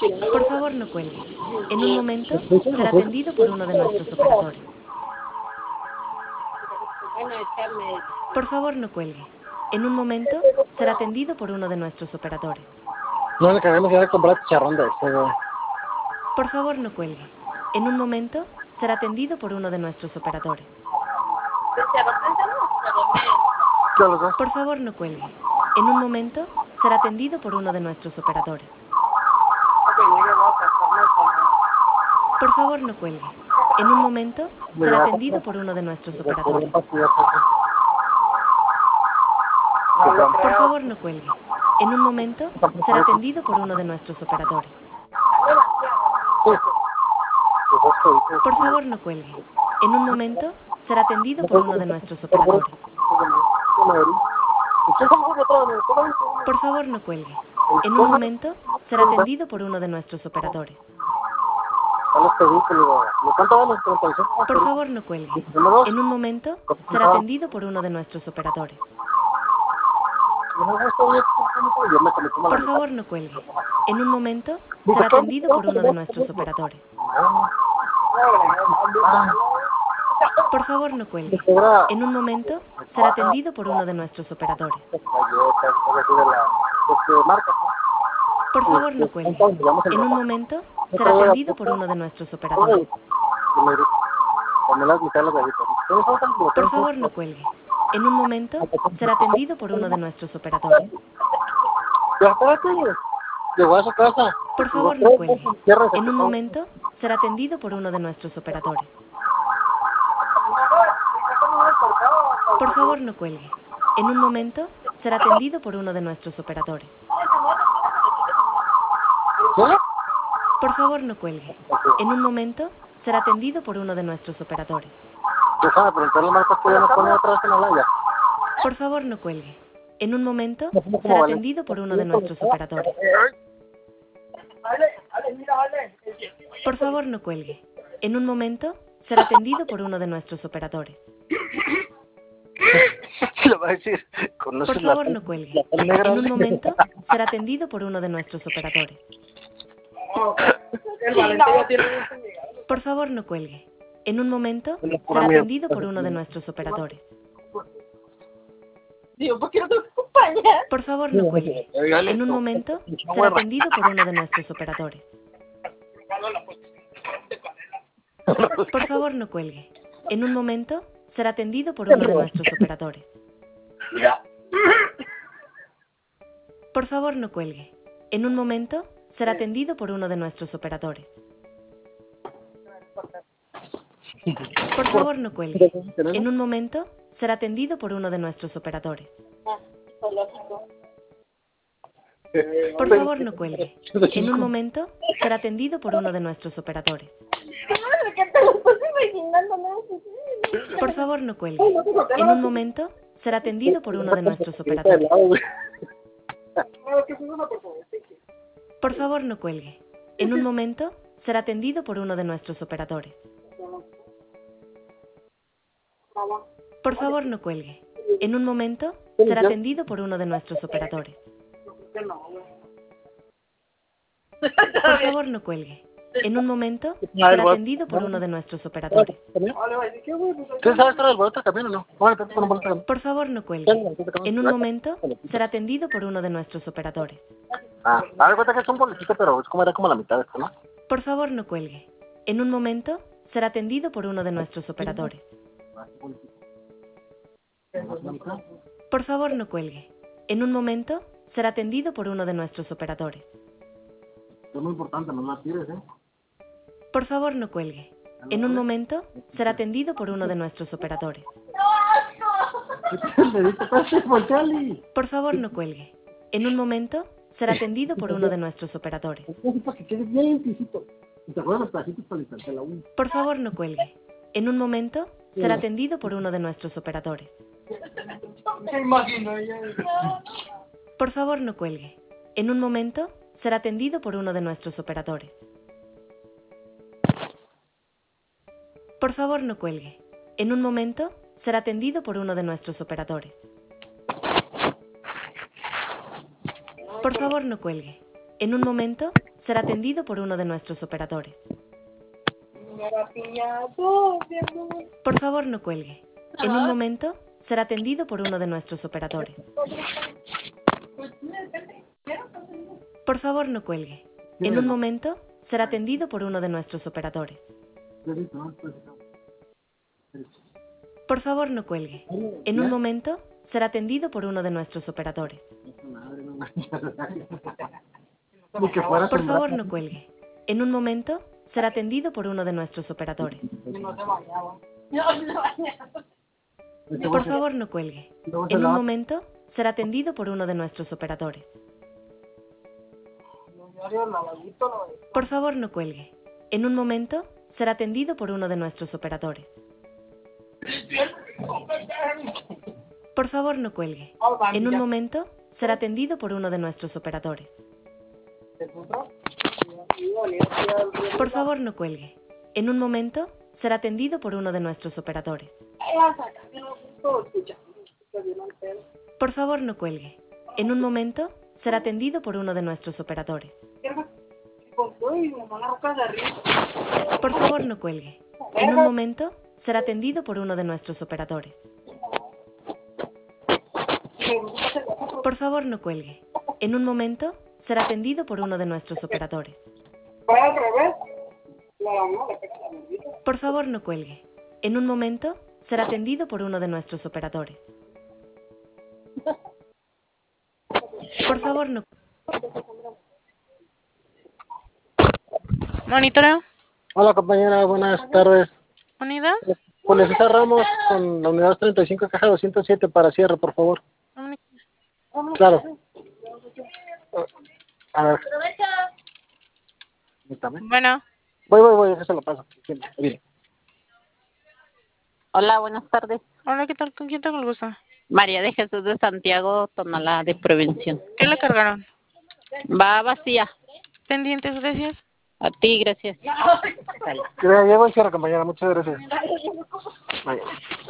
Por favor, no cuelgue. En un momento será atendido por uno de nuestros operadores. Por favor, no cuelgue. En un momento será atendido por uno de nuestros operadores. No le queremos ir a comprar chicharrón de ese, güey. Por favor, no cuelgue. En un momento será atendido por uno de nuestros operadores. Por favor, no cuelgue. En un momento será atendido por uno de nuestros operadores. Por favor, no cuelgue. En un momento será atendido por uno de nuestros operadores. Por favor, no cuelgue. En un momento será atendido por uno de nuestros operadores. Por favor, no cuelgue. En un momento será atendido por uno de nuestros operadores. Por favor, no cuelgue. En un momento será atendido por uno de nuestros operadores. Por favor, no cuelgue. En un momento será atendido por uno de nuestros operadores. Por favor, no cuelgue. En un momento será atendido por uno de nuestros operadores. Por favor, no cuelgue. En un momento será atendido por uno de nuestros operadores. Por favor, no cuelgue. En un momento será atendido por uno de nuestros operadores. Por favor, no cuelgue. En un momento será atendido por uno de nuestros operadores. Llegó a su casa. Por favor, no cuelgue. En un momento será atendido por uno de nuestros operadores. Por favor, no cuelgue. En un momento será atendido por uno de nuestros operadores. Por favor, no cuelgue. En un momento será atendido por uno de nuestros operadores. Déjame preguntarle Marcos que ya no pone otra vez en la laya. Por favor, no cuelgue. En un momento será atendido por uno de nuestros operadores. Por favor, no cuelgue. En un momento será atendido por uno de nuestros operadores. Se lo va a decir. Por favor, no cuelgue. En un momento será atendido por uno de nuestros operadores. Por favor, no cuelgue. En un momento será atendido por uno de nuestros operadores. ¿Por qué no te acompañas? Por favor, no cuelgue. En un momento será atendido por uno de nuestros operadores. Por favor, no cuelgue. En un momento será atendido por uno de nuestros operadores. Por favor, no cuelgue. En un momento será atendido por uno de nuestros operadores. Por favor, no cuelgue. En un momento será atendido por uno de nuestros operadores. Por favor, no cuelgue. En un momento será atendido por uno de nuestros operadores. ¿Qué te lo estás imaginando? No, Por favor, no cuelgue. En un momento será atendido por uno de nuestros operadores. Por favor, no cuelgue. En un momento será atendido por uno de nuestros operadores. Por favor, no cuelgue. En un momento será atendido por uno de nuestros operadores. Por favor, no cuelgue. En un momento será atendido por uno de nuestros operadores. ¿Tú sabes traer el boleto también o no? Por favor, no cuelgue. En un momento será atendido por uno de nuestros operadores. Ah, a ver, cuenta que es un boletito, pero es como era como la mitad de esto, ¿no? Por favor, no cuelgue. En un momento será atendido por uno de nuestros operadores. Por favor, no cuelgue. En un momento será atendido por uno de nuestros operadores. Es muy importante, no la tires, ¿eh? Por favor, no cuelgue. En un momento será atendido por uno de nuestros operadores. Por favor, no cuelgue. En un momento será atendido por uno de nuestros operadores. Por favor, no cuelgue. En un momento será atendido por uno de nuestros operadores. Por favor, no cuelgue. En un momento será atendido por uno de nuestros operadores. Por favor, no cuelgue. En un momento será atendido por uno de nuestros operadores. Por favor, no cuelgue. En un momento será atendido por uno de nuestros operadores. Por favor, no cuelgue. En un momento será atendido por uno de nuestros operadores. Por favor, no cuelgue. En un momento será atendido por uno de nuestros operadores. Por favor, no cuelgue. En un momento será atendido por uno de nuestros operadores. Por favor, no cuelgue. En un momento será atendido por uno de nuestros operadores. Por favor, no cuelgue. En un momento será atendido por uno de nuestros operadores. Por favor, no cuelgue. En un momento será atendido por uno de nuestros operadores. Por favor, no cuelgue. En un momento será atendido por uno de nuestros operadores. Por favor, no cuelgue. En un momento será atendido por uno de nuestros operadores. Por favor, no cuelgue. En un momento será atendido por uno de nuestros operadores. Por favor, no cuelgue. En un momento será atendido por uno de nuestros operadores. Por favor, no cuelgue. En un momento será atendido por uno de nuestros operadores. Por favor, no cuelgue. En un momento será atendido por uno de nuestros operadores. Por favor, no. Monitoreo. Hola compañera, buenas tardes. Unidad. Julio César Ramos con la unidad 35, caja 207 para cierre, por favor. Claro. A ver. Bueno. Voy, eso lo paso. Mire. Hola, buenas tardes. Hola, ¿qué tal? ¿Con quién tengo el gusto? María de Jesús de Santiago, Tonalá de Prevención. ¿Qué le cargaron? Va vacía. Pendientes, gracias. A ti, gracias. Ya voy a cierre, compañera. Muchas gracias. Vaya.